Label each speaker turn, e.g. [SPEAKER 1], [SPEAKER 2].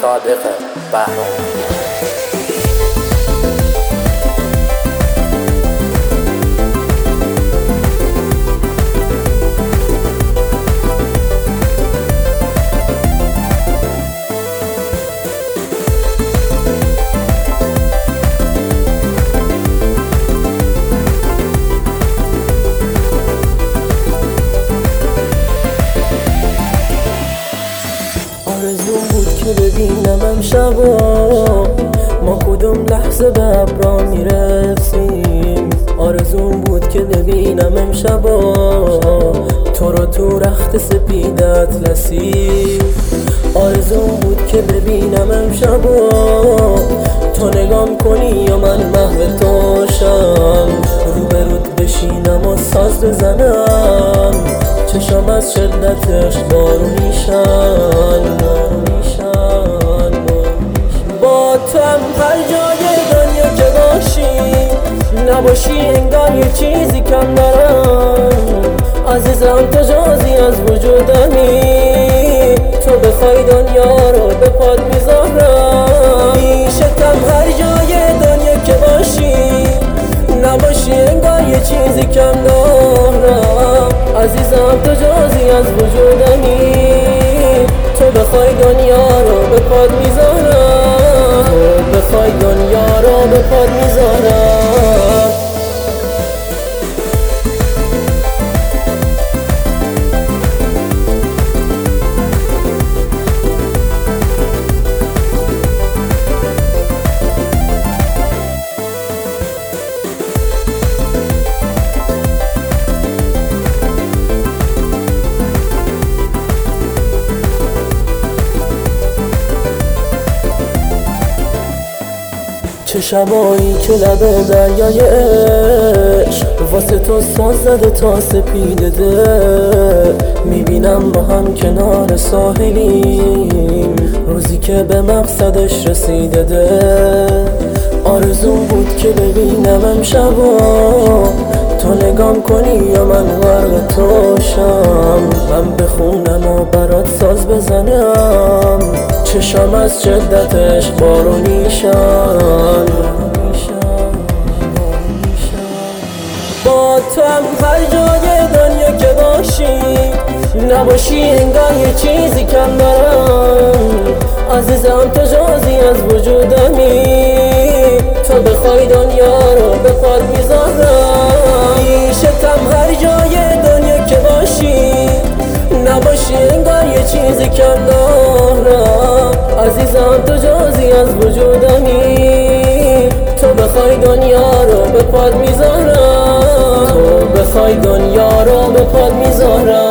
[SPEAKER 1] صادق بهرام.
[SPEAKER 2] آرزوم بود که ببینم امشبا ما کدوم لحظه به ابرا میرسیم. آرزوم بود که ببینم امشبا تو رو تو رخت سپید اطلسی. آرزوم بود که ببینم امشبا تو نگام کنی یا من محو توشم، روبرود بشینم و ساز بزنم، چشم از شدت عشق بارونیشن. با تو هم هر جای دنیا که باشی نباشی انگار یه چیزی کم دارم. عزیزم تو جزئی از وجودمی، تو بخوای دنیا رو به پات میذارم. پیشتم هر جای دنیا که باشی نباشی انگار یه چیزی کم دارم. عزیزم تو جزئی از وجودمی، تو بخوای دنیا رو به پات میذارم، تو بخوای دنیا رو به پات میذارم. چه شبایی که لب دریای عشق واسه تو ساز زده تا سپیده دل. میبینم با هم کنار ساحلیم، روزی که به مقصدش رسیده دل. آرزوم بود که ببینم امشبا تو نگام کنی یا من غرق توشم، من بخونم و برات ساز بزنم، چشم از شدت عشق بارونیشن. با تو هم هر جای دنیا که باشی نباشی انگار یه چیزی کم دارم. عزیزم تو جزئی از وجودمی، تو بخوای دنیا رو به پات میذارم. پیشتم هر جای دنیا که باشی نباشی انگار یه چیزی کم دارم. عزیزم تو جزئی از وجودمی، تو بخوای دنیا رو به پات میذارم، تو بخوای دنیا رو به پات میذارم.